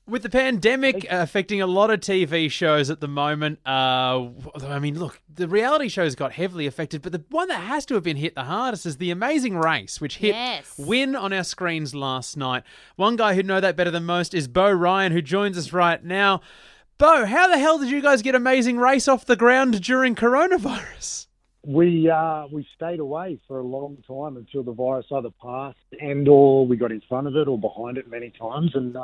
With the pandemic affecting a lot of TV shows at the moment, I mean, look, the reality shows got heavily affected, but the one that has to have been hit the hardest is The Amazing Race, which hit Win on our screens last night. One guy who'd know that better than most is Beau Ryan, who joins us right now. Beau, how the hell did you guys get Amazing Race off the ground during coronavirus? We stayed away for a long time until the virus either passed and or we got in front of it or behind it many times. And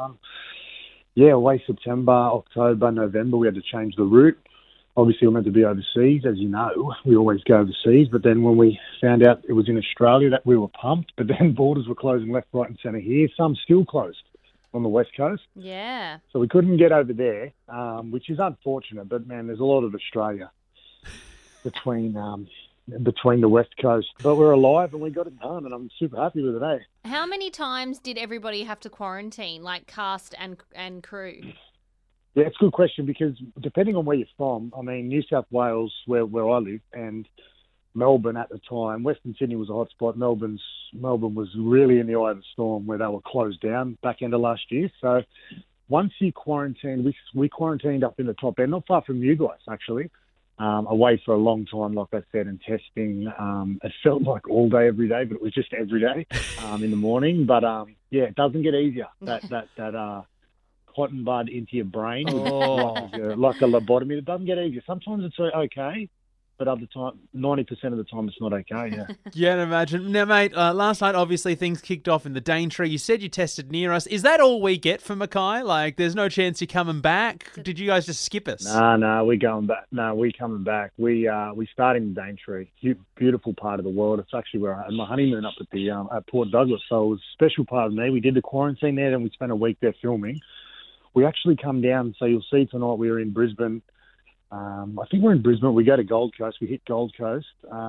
away September, October, November, we had to change the route. Obviously, we're meant to be overseas. As you know, we always go overseas. But then when we found out it was in Australia, that we were pumped. But then borders were closing left, right and centre here. Some still closed on the West Coast. Yeah. So we couldn't get over there, which is unfortunate. But, man, there's a lot of Australia between the West Coast. But we're alive and we got it done, and I'm super happy with it, eh? How many times did everybody have to quarantine, like cast and crew? Yeah, it's a good question because depending on where you're from, I mean, New South Wales, where I live, and Melbourne at the time, Western Sydney was a hot spot. Melbourne was really in the eye of the storm where they were closed down back end of last year. So once you quarantine, we quarantined up in the top end, not far from you guys, actually. Away for a long time, like I said, and testing. It felt like all day, every day, but it was just every day in the morning. But, it doesn't get easier, that cotton bud into your brain, like a lobotomy. It doesn't get easier. Sometimes it's okay, but other time, 90% of the time, it's not okay, yeah. Yeah, I imagine. Now, mate, last night, obviously, things kicked off in the Daintree. You said you tested near us. Is that all we get for Mackay? Like, there's no chance you're coming back? Did you guys just skip us? No, we're going back. No, we're coming back. We start in Daintree. Beautiful part of the world. It's actually where I had my honeymoon up at Port Douglas. So it was a special part of me. We did the quarantine there, then we spent a week there filming. We actually come down, so you'll see tonight we were in Brisbane. I think we're in Brisbane. We go to Gold Coast. We hit Gold Coast.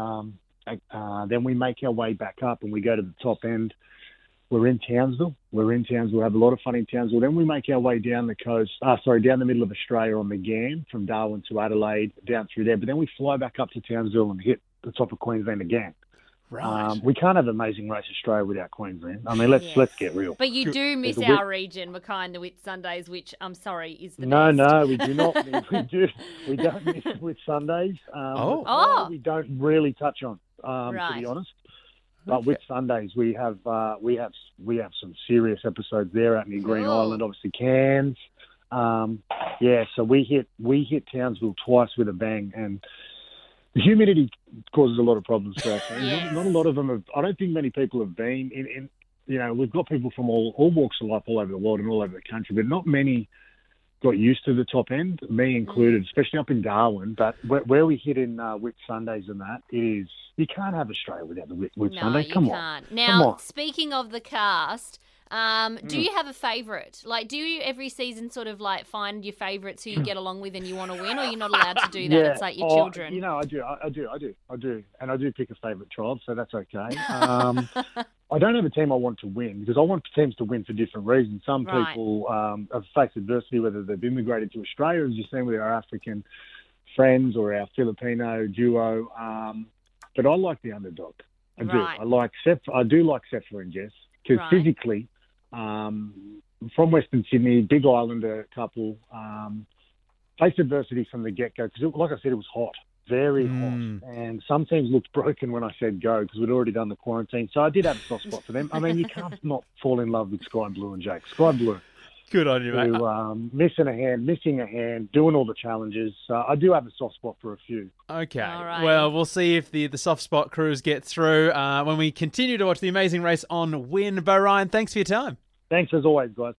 Then we make our way back up and we go to the top end. We're in Townsville. We have a lot of fun in Townsville. Then we make our way down the coast, down the middle of Australia on the GAN from Darwin to Adelaide, down through there. But then we fly back up to Townsville and hit the top of Queensland again. Right. We can't have Amazing Race Australia without Queensland. I mean, let's get real. But you do miss our region, Mackay and the Whitsundays, which I'm sorry is the best. No, we do not. We don't miss Whitsundays. We don't really touch on, to be honest. But Whitsundays, we have some serious episodes there out near Green Island, obviously Cairns. So we hit Townsville twice with a bang, and the humidity causes a lot of problems for us. Not a lot of them have. I don't think many people have been in. We've got people from all walks of life all over the world and all over the country, but not many got used to the top end, me included, especially up in Darwin. But where we hit in Whitsundays and that, it is, you can't have Australia without the Whitsundays. Come on. Now, speaking of the cast, do you have a favourite? Like, do you every season sort of like find your favourites who you get along with and you want to win, or you're not allowed to do that? It's like your children. I do. And I do pick a favourite tribe, so that's okay. I don't have a team I want to win because I want teams to win for different reasons. Some people have faced adversity, whether they've immigrated to Australia, as you've seen with our African friends or our Filipino duo. But I like the underdog. I do. I do like Sefa and Jess because physically, from Western Sydney, big islander couple, faced adversity from the get-go because, like I said, it was hot. Very hot. And some teams looked broken when I said go because we'd already done the quarantine. So I did have a soft spot for them. I mean, you can't not fall in love with Sky Blue and Jake. Sky Blue. Good on you, mate. Missing a hand, doing all the challenges. I do have a soft spot for a few. Okay. All right. Well, we'll see if the soft spot crews get through when we continue to watch The Amazing Race on Win. Beau Ryan, thanks for your time. Thanks as always, guys.